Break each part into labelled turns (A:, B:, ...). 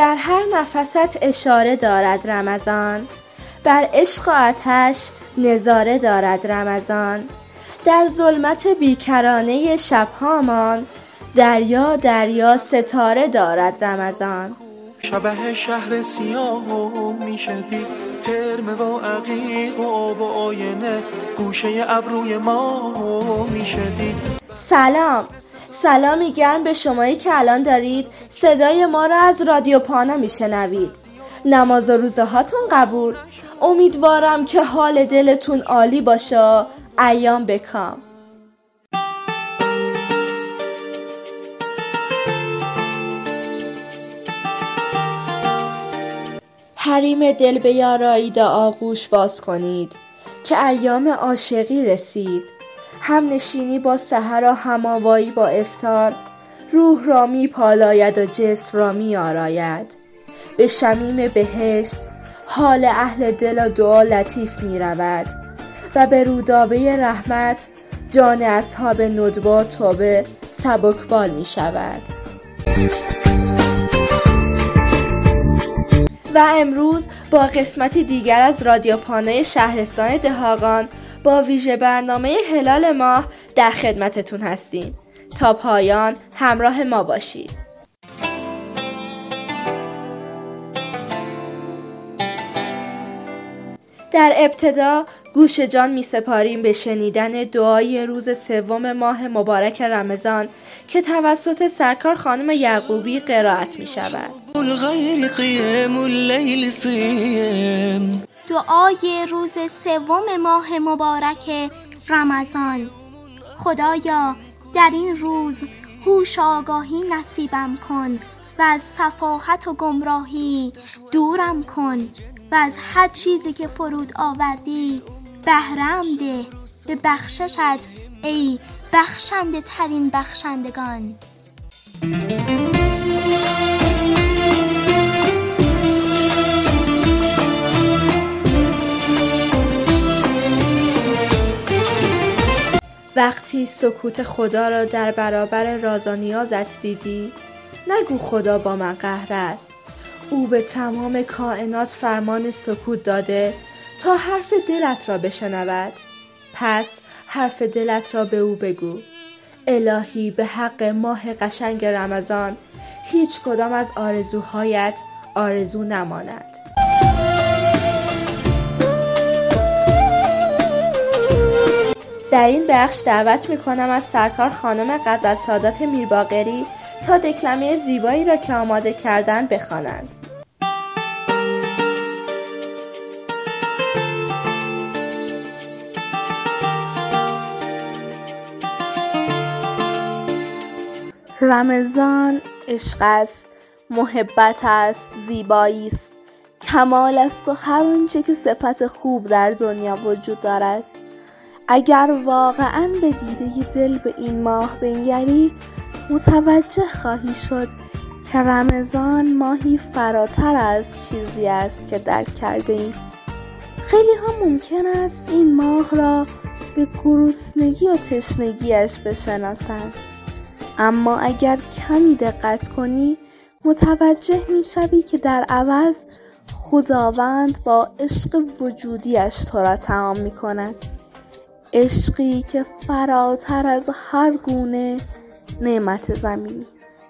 A: بر هر نفست اشاره دارد رمضان، بر عشق و آتش نظاره دارد رمضان. در ظلمت بیکرانه شبهامان، دریا دریا ستاره دارد رمضان.
B: شبه شهر سیاه میشه دید، ترم و عقیق و آب و آینه گوشه ابروی ما میشه دید.
A: سلامی گرم به شمایی که الان دارید صدای ما را از رادیو پانا میشنوید. نماز و روزه هاتون قبول. امیدوارم که حال دلتون عالی باشه. ایام بکام. حریم دل به یارایی آغوش باز کنید که ایام عاشقی رسید. هم نشینی با سحر و هماوایی با افطار، روح را می پالاید و جسم را می آراید. به شمیم بهشت حال اهل دل و دعا لطیف می رود و به رودابه رحمت جان اصحاب ندبا توبه سبکبال می شود. و امروز با قسمتی دیگر از رادیو پانای شهرستان دهاقان با ویژه برنامه هلال ماه در خدمتتون هستیم. تا پایان همراه ما باشید. در ابتدا گوش جان می سپاریم به شنیدن دعای روز سوم ماه مبارک رمضان که توسط سرکار خانم یعقوبی قرائت می شود.
C: دعای روز سوم ماه مبارک رمضان. خدایا در این روز هوش آگاهی نصیبم کن و از سفاهت و گمراهی دورم کن و از هر چیزی که فرود آوردی بهره‌ام ده به بخششت ای بخشنده ترین بخشندگان.
A: وقتی سکوت خدا را در برابر راز و نیازت دیدی، نگو خدا با من قهر است. او به تمام کائنات فرمان سکوت داده تا حرف دلت را بشنود. پس حرف دلت را به او بگو. الهی به حق ماه قشنگ رمضان هیچ کدام از آرزوهایت آرزو نماند. در این بخش دعوت می‌کنم از سرکار خانم غزل سادات میرباقری تا دکلمه زیبایی را که آماده کردند بخوانند.
D: رمضان عشق است، محبت است، زیبایی است، کمال است و هر آنچه که صفت خوب در دنیا وجود دارد. اگر واقعاً به دیده دل به این ماه بنگری، متوجه خواهی شد که رمضان ماهی فراتر از چیزی است که درک کرده ایم. خیلی ها ممکن است این ماه را به گرسنگی و تشنگیش بشناسند، اما اگر کمی دقت کنی متوجه می شوی که در عوض خداوند با عشق وجودیش تو را طعام می کند. عشقی که فراتر از هر گونه نعمت زمینی است.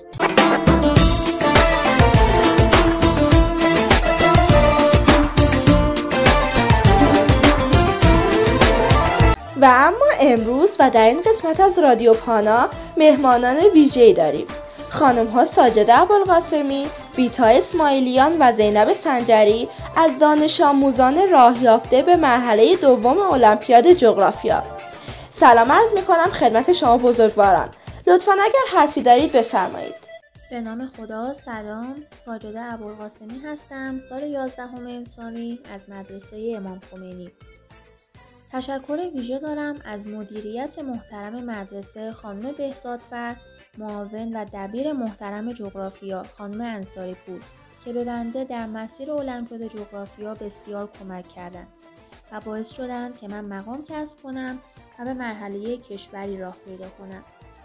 A: و اما امروز و در این قسمت از رادیو پانا مهمانان ویژه‌ای داریم. خانم ها ساجده ابوالقاسمی، بیتا اسماعیلیان و زینب سنجری از دانش آموزان راه یافته به مرحله دوم المپیاد جغرافیا. سلام عرض می‌کنم خدمت شما بزرگواران. لطفاً اگر حرفی دارید بفرمایید.
E: به نام خدا. سلام، ساجده ابوالقاسمی هستم، سال 11 انسانی از مدرسه امام خمینی. تشکر ویژه دارم از مدیریت محترم مدرسه خانم بهزادفر، معاون و دبیر محترم جغرافیا خانم انصاری پور که به بنده در مسیر المپیاد جغرافیا بسیار کمک کردند و باعث شدند که من مقام کسب کنم و به مرحله کشوری راه پیدا کنم.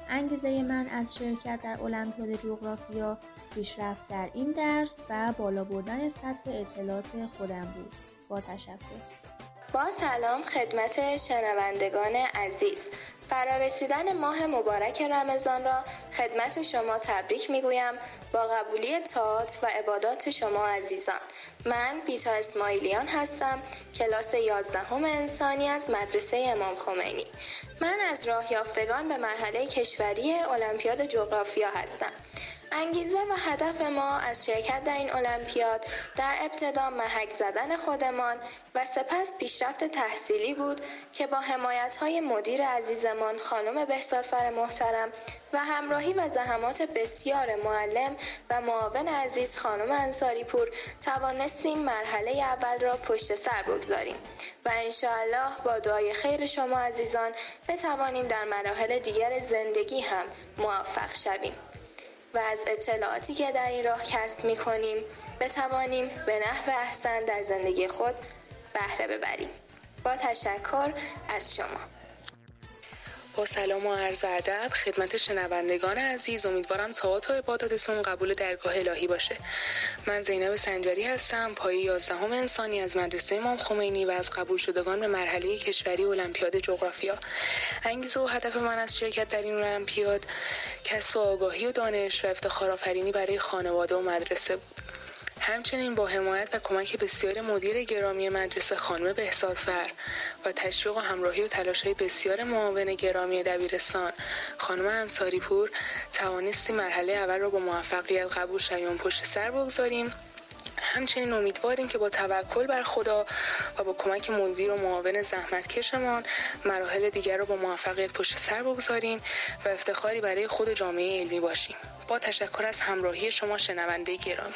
E: انگیزه من از شرکت در المپیاد جغرافیا پیشرفت در این درس و بالا بردن سطح اطلاعات خودم بود. با تشکر.
A: با سلام خدمت شنوندگان عزیز. فرارسیدن ماه مبارک رمضان را خدمت شما تبریک میگویم با قبولی طاعات و عبادات شما عزیزان. من بیتا اسماعیلیان هستم، کلاس 11 انسانی از مدرسه امام خمینی. من از راه یافتگان به مرحله کشوری المپیاد جغرافیا هستم. انگیزه و هدف ما از شرکت در این المپیاد در ابتدا محک زدن خودمان و سپس پیشرفت تحصیلی بود که با حمایت‌های مدیر عزیزمان خانم بهزادفر محترم و همراهی و زحمات بسیار معلم و معاون عزیز خانم انصاری پور توانستیم مرحله اول را پشت سر بگذاریم و انشاءالله با دعای خیر شما عزیزان بتوانیم در مراحل دیگر زندگی هم موفق شویم و از اطلاعاتی که در این راه کسب می‌کنیم بتوانیم به نحو احسن در زندگی خود بهره ببریم. با تشکر از شما.
F: با سلام و عرض ادب خدمت شنوندگان عزیز، امیدوارم طاعات و عباداتتون قبول درگاه الهی باشه. من زینب سنجری هستم، پایه 11 انسانی از مدرسه امام خمینی و از قبول شدگان به مرحله کشوری المپیاد جغرافیا. انگیزه و هدف من از شرکت در این المپیاد کسب آگاهی و دانش و افتخار آفرینی برای خانواده و مدرسه بود. همچنین با حمایت و کمک بسیار مدیر گرامی مدرسه خانم بهزادفر و تشویق و همراهی و تلاش‌های بسیار معاون گرامی دبیرستان خانم انصاری پور توانستیم مرحله اول را با موفقیت قبول شویم پشت سر بگذاریم. همچنین امیدواریم که با توکل بر خدا و با کمک مدیر و معاون زحمتکشمان مراحل دیگر را با موفقیت پشت سر بگذاریم و افتخاری برای خود جامعه علمی باشیم. با تشکر از همراهی شما شنونده گرامی.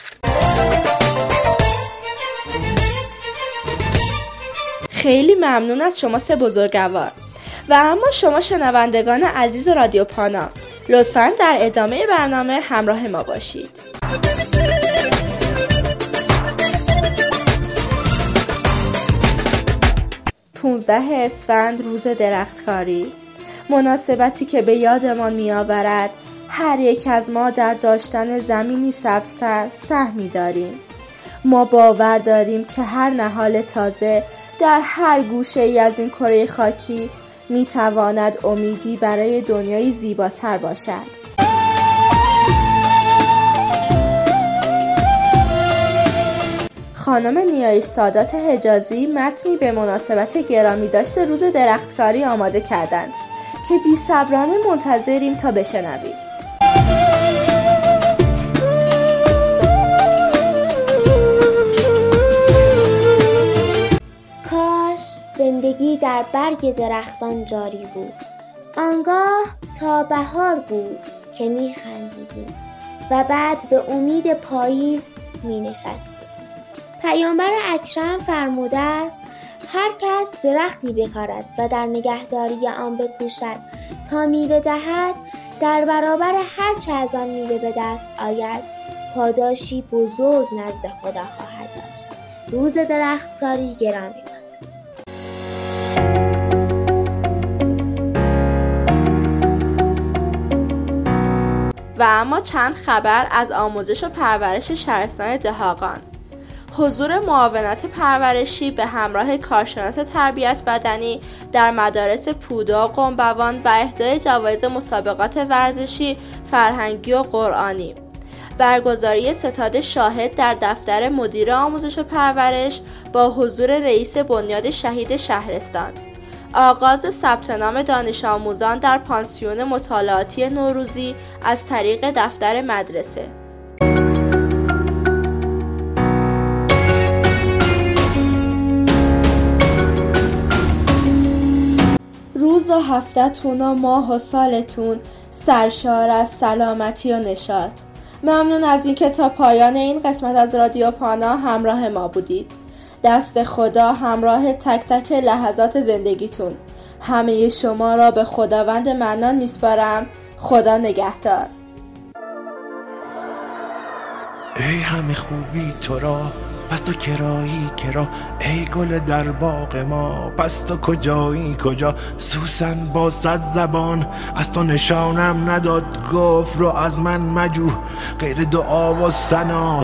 A: خیلی ممنون از شما سه بزرگوار. و اما شما شنوندگان عزیز رادیو پانا، لطفاً در ادامه برنامه همراه ما باشید. 15 اسفند روز درختکاری، مناسبتی که به یادمان می‌آورد هر یک از ما در داشتن زمینی سبزتر سهمی داریم. ما باور داریم که هر نهال تازه در هر گوشه‌ای از این کره خاکی می‌تواند امیدی برای دنیایی زیباتر باشد. خانم نیایش سادات حجازی متنی به مناسبت گرامی داشته روز درختکاری آماده کردند که بی‌صبرانه منتظریم تا بشنویم.
C: کاش زندگی در برگ درختان جاری بود. آنگاه تا بهار بود که می‌خندیدیم و بعد به امید پاییز می‌نشستیم. پیامبر اکرم فرموده است هر کس درختی بکارد و در نگهداری آن بکوشد تا میوه دهد، در برابر هر چه از آن میوه به دست آید پاداشی بزرگ نزد خدا خواهد داشت. روز درختکاری گرامی باد.
A: و اما چند خبر از آموزش و پرورش شهرستان دهاقان. حضور معاونت پرورشی به همراه کارشناس تربیت بدنی در مدارس پودا، قنبوان و اهدای جوایز مسابقات ورزشی، فرهنگی و قرآنی. برگزاری ستاد شاهد در دفتر مدیر آموزش و پرورش با حضور رئیس بنیاد شهید شهرستان. آغاز ثبت نام دانش آموزان در پانسیون مطالعاتی نوروزی از طریق دفتر مدرسه. روز و هفته‌تون و ماه و سالتون سرشار از سلامتی و نشاط. ممنون از اینکه تا پایان این قسمت از رادیو پانا همراه ما بودید. دست خدا همراه تک تک لحظات زندگیتون. همه شما را به خداوند منان میسپارم. خدا نگهدار.
B: ای همه خوبی تو را
G: پس تو کرایی کرا ای گل در باغ ما، پس تو کجایی کجا سوسن با 100 زبان، از تو نشانم نداد گفت رو از من مجو غیر دعا و ثنا.